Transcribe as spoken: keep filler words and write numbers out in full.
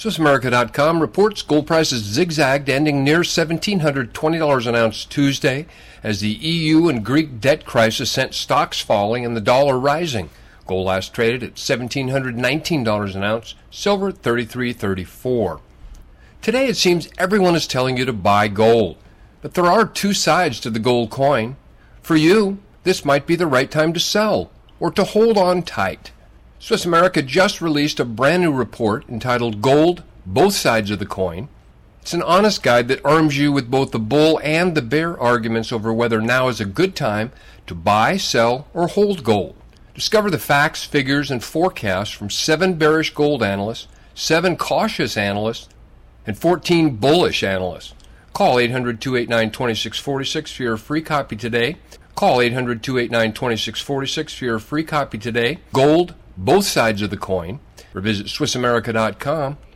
Swiss America dot com reports gold prices zigzagged, ending near one thousand seven hundred twenty dollars an ounce Tuesday as the E U and Greek debt crisis sent stocks falling and the dollar rising. Gold last traded at one thousand seven hundred nineteen dollars an ounce, silver at thirty-three thirty-four. Today it seems everyone is telling you to buy gold, but there are two sides to the gold coin. For you, this might be the right time to sell or to hold on tight. Swiss America just released a brand new report entitled Gold, Both Sides of the Coin. It's an honest guide that arms you with both the bull and the bear arguments over whether now is a good time to buy, sell, or hold gold. Discover the facts, figures, and forecasts from seven bearish gold analysts, seven cautious analysts, and fourteen bullish analysts. Call eight hundred, two eight nine, two six four six for your free copy today. Call eight hundred, two eight nine, two six four six for your free copy today. Gold, Both Sides of the Coin. Or visit Swiss America dot com